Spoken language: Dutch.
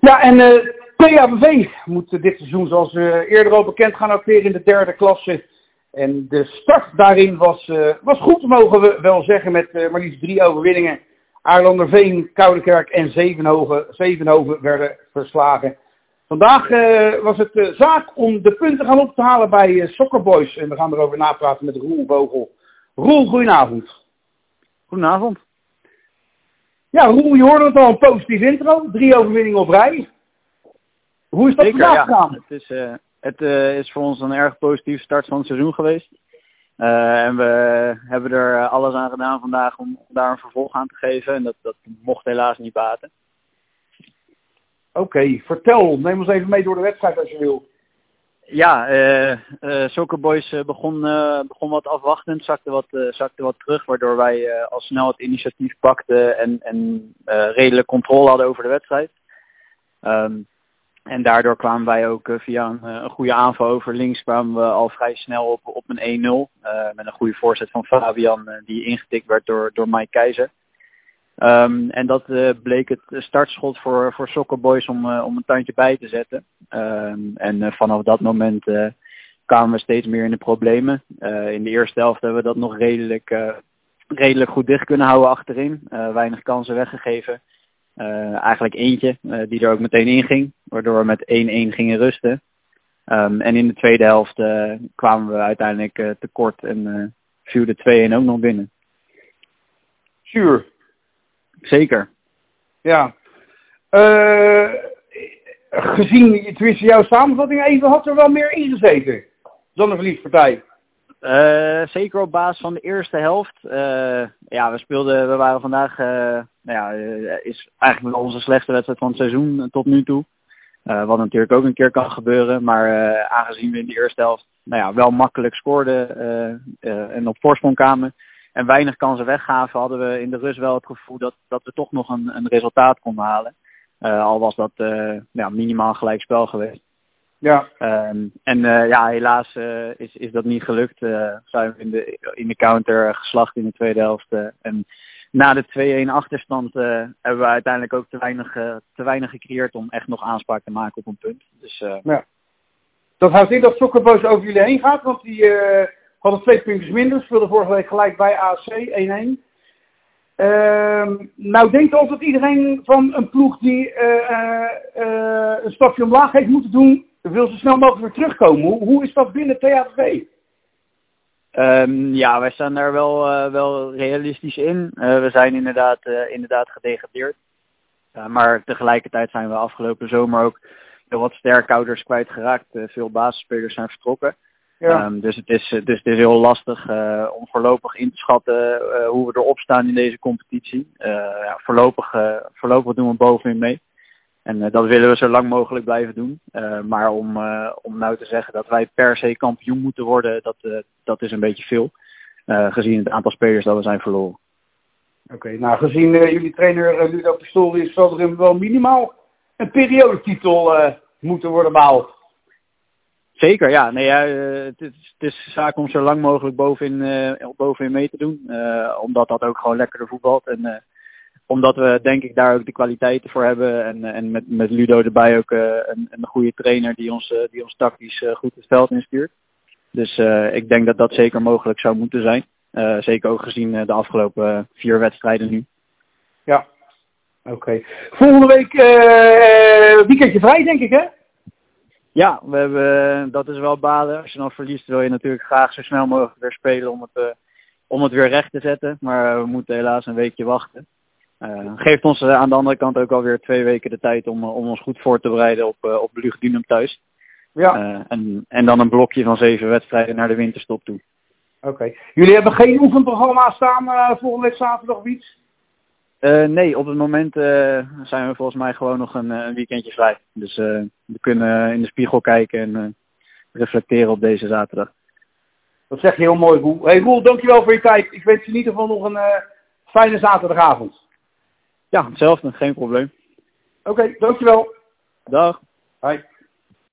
Ja, en PABV moet dit seizoen, zoals eerder al bekend, gaan ook weer in de derde klasse. En de start daarin was goed, mogen we wel zeggen, met maar liefst 3 overwinningen. Aarlanderveen, Koudekerk en Zevenhoven werden verslagen. Vandaag was het zaak om de punten gaan op te halen bij Soccer Boys. En we gaan erover napraten met Roel Vogel. Roel, goedenavond. Goedenavond. Ja, Roel, je hoorde het al, een positief intro. 3 overwinningen op rij. Hoe is dat vandaag gegaan? Het is voor ons een erg positieve start van het seizoen geweest. En we hebben er alles aan gedaan vandaag om daar een vervolg aan te geven. En dat mocht helaas niet baten. Oké, vertel. Neem ons even mee door de wedstrijd als je wil. Ja, Soccer Boys begon wat afwachtend, zakte wat terug. Waardoor wij al snel het initiatief pakten en redelijk controle hadden over de wedstrijd. En daardoor kwamen wij ook via een goede aanval over links kwamen we al vrij snel op een 1-0. Met een goede voorzet van Fabian die ingetikt werd door Mike Keizer. En dat bleek het startschot voor Soccer Boys om een tandje bij te zetten. En vanaf dat moment kwamen we steeds meer in de problemen. In de eerste helft hebben we dat nog redelijk goed dicht kunnen houden achterin. Weinig kansen weggegeven. Eigenlijk eentje die er ook meteen in ging, waardoor we met 1-1 gingen rusten. En in de tweede helft kwamen we uiteindelijk tekort en viel de 2-1 ook nog binnen. Zuur. Zeker. Ja. Gezien tenminste jouw samenvatting even, had er wel meer ingezeten dan een verliespartij. Zeker op basis van de eerste helft. We waren vandaag, is eigenlijk wel onze slechtste wedstrijd van het seizoen tot nu toe. Wat natuurlijk ook een keer kan gebeuren. Maar aangezien we in de eerste helft wel makkelijk scoorden en op voorsprong kwamen en weinig kansen weggaven, hadden we in de rust wel het gevoel dat we toch nog een resultaat konden halen. Al was dat minimaal gelijkspel geweest. Ja. Helaas is dat niet gelukt. Zijn we in de counter geslacht in de tweede helft. En na de 2-1 achterstand hebben we uiteindelijk ook te weinig gecreëerd om echt nog aanspraak te maken op een punt. Dus, ja. Dat houdt in dat Soccer Boys over jullie heen gaat, want die hadden 2 puntjes minder. Speelden vorige week gelijk bij AC 1-1. Nou denkt altijd iedereen van een ploeg die een stapje omlaag heeft moeten doen, wil zo snel mogelijk weer terugkomen. Hoe is dat binnen THV? Wij staan daar wel realistisch in. We zijn inderdaad gedegradeerd. Maar tegelijkertijd zijn we afgelopen zomer ook heel wat sterkhouders kwijtgeraakt. Veel basisspelers zijn vertrokken. Ja. Dus het is heel lastig om voorlopig in te schatten hoe we erop staan in deze competitie. Voorlopig doen we bovenin mee. En dat willen we zo lang mogelijk blijven doen. Maar om nou te zeggen dat wij per se kampioen moeten worden, dat is een beetje veel. Gezien het aantal spelers dat we zijn verloren. Oké, nou gezien jullie trainer Ludo Pistorius zal er wel minimaal een periodetitel moeten worden behaald. Zeker, ja. Het is zaak om zo lang mogelijk bovenin mee te doen. Omdat dat ook gewoon lekkerder voetbalt. En omdat we denk ik daar ook de kwaliteiten voor hebben. En met Ludo erbij ook een goede trainer die ons tactisch goed het veld instuurt. Dus ik denk dat dat zeker mogelijk zou moeten zijn. Zeker ook gezien de afgelopen 4 wedstrijden nu. Ja, oké. Volgende week weekendje vrij denk ik hè? Ja, dat is wel balen. Als je dan verliest wil je natuurlijk graag zo snel mogelijk weer spelen om het weer recht te zetten. Maar we moeten helaas een weekje wachten. Geeft ons aan de andere kant ook alweer 2 weken de tijd om ons goed voor te bereiden op Lugdunum thuis. Ja. En dan een blokje van 7 wedstrijden naar de winterstop toe. Oké. Jullie hebben geen oefenprogramma staan volgende week zaterdag of iets? Nee, op het moment zijn we volgens mij gewoon nog een weekendje vrij. Dus we kunnen in de spiegel kijken en reflecteren op deze zaterdag. Dat zeg je heel mooi, Roel. Hey Roel, dankjewel voor je tijd. Ik wens je in ieder geval nog een fijne zaterdagavond. Ja, hetzelfde. Geen probleem. Oké, dankjewel. Dag. Hoi.